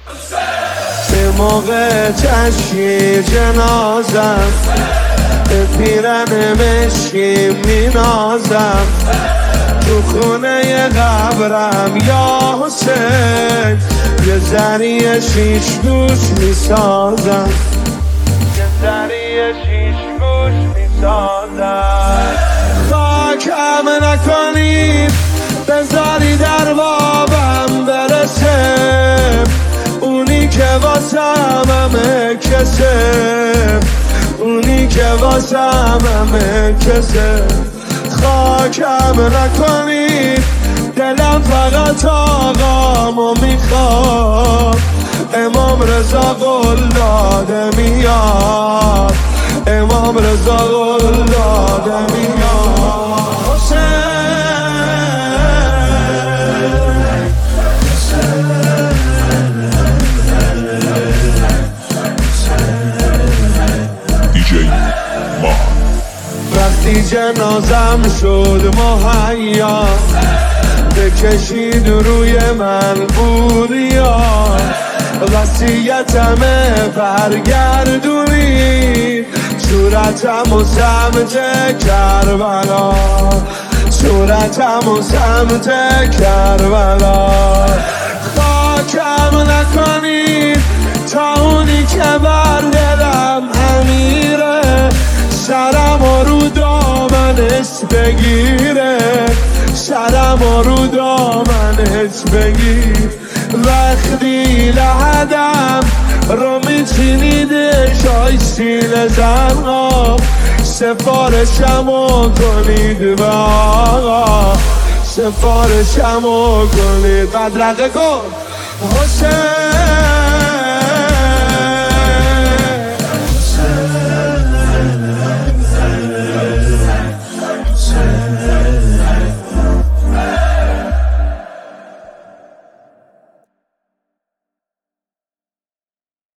به موقع جشن جنازم به پیرن مشکی مینازم، تو خونه قبرم یا حسین یه ذری شیش گوش میسازم، یه ذری شیش گوش میسازم. خاکم نکنید بذاری در بابم برسه، اونی که واسم همه کسه، اونی که واسم همه کسه. خاکم نکنید دلم فقط آقامو میخواد، امام رضا قول داده میاد، امام رضا قول داده میاد. وقتی جنازم شد مهیا، بکشید روی من بوریا، وصیتمه برگردونید صورتم و سمت کربلا، صورتم و سمت کربلا. خاکم نکنید تا اونی که بر دلم امیره، سرم رو دامنش بگیره، سرم رو دامنش بگیر. وقتی لحدم رو میچینید شای سیل زنها، سفارشمو کنید به آقا، سفارشمو کنید. بدرقه کن حسین.